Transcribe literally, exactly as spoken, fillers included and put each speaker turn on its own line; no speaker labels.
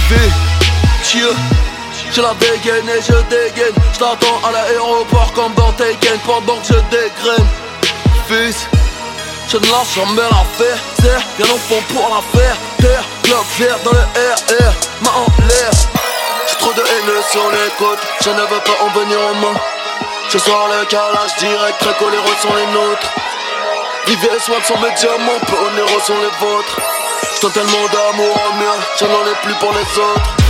vie, Dieu. J'ai la dégaine et je dégaine. J't'attends à l'aéroport comme dans Taken pendant que je dégraine. Fils, je ne lâche jamais l'affaire. Serre, bien au fond pour la faire. Terre, bloc vert dans le R R, main en l'air. J'ai trop de haine sur les côtes, je ne veux pas en venir en main. Ce soir le calage direct, très coléreux sont les nôtres. Rivière et Swag sont mes diamants, peu onéreux sont les vôtres. J'donne tellement d'amour en mien, j'en ai plus pour les autres.